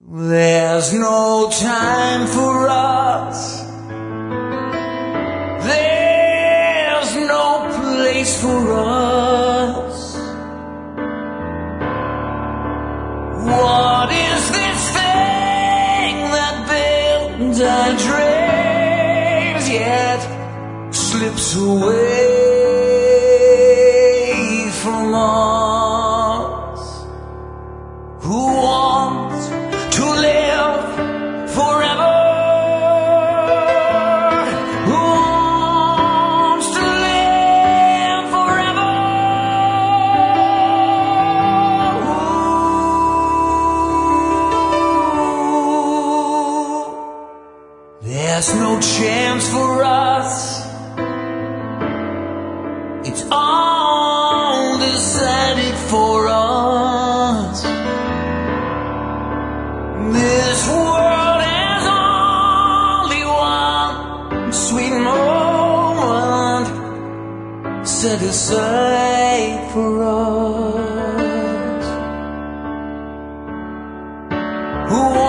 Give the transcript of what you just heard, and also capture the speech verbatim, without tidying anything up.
There's no time for us. There's no place for us. What is this thing that builds our dreams yet slips away from us? Who wants to live forever? Who wants to live forever? Ooh, there's no chance for us. It's all decided for us. This world has only one sweet moment set aside for us. Who